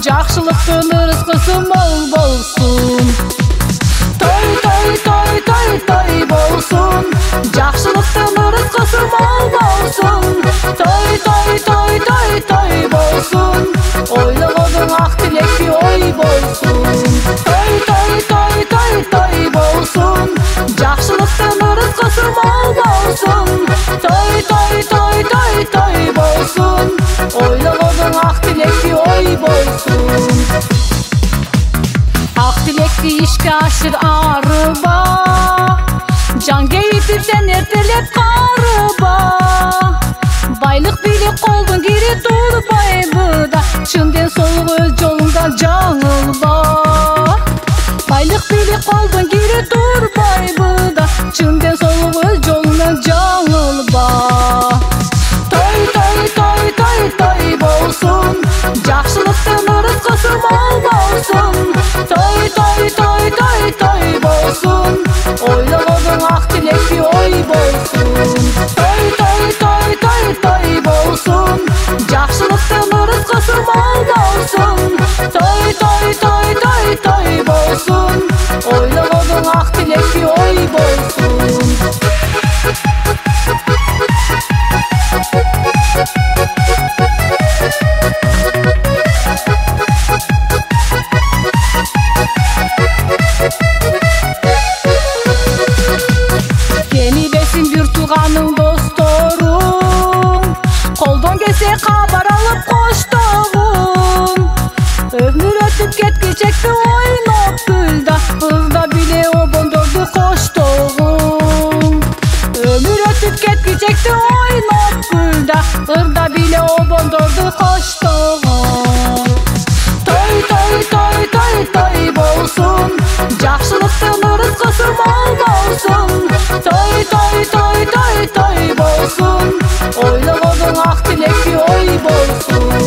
жакшылыктын ырыскысы мол болсун. Той той той той той болсун, жакшылыктын ырыскысы мол болсун. Той той той той той болсун, ойлогондун ак тилекти ой болсун. Той той той той той болсун, жакшылыктын ырыскысы мол болсун. Той той той той той болсун, ойлогондун ак тилекти ой болсун. Ак тилекти ишке ашыр арыба, жан кейитип сен эртелеп карыба. Байлык бийлик колдун кири турбайбы да, чын ден соолук өз жолуңда жаңылба. Байлык бийлик колдун кири турбайбы да, чын ден соолук өз жолуңда жаңылба. Той той той той той болсун, жакшылыктын ырыскысы мол болсун. Той той той той той болсун, ойлогондун ак тилекти ой болсун. Той той той той той болсун, жакшылыктын ырыскысы мол болсун. Той той той той той болсун, ойлогондун ак тилекти ой болсун. Кени бесин бир тууганың досторуң, колдон келсе кабар алып коштогун. Өмүр өтүп кеткичекти ойноп күлда, ырда биле обондорду коштогун. Өмүр өтүп кеткичекти ойноп күлда, ырда биле обондорду коштогун. Той той той той той болсун, жакшылыктын ырыскысы мол болсун. Той той той той той болсун, ойлогондун ак тилекти ой болсун.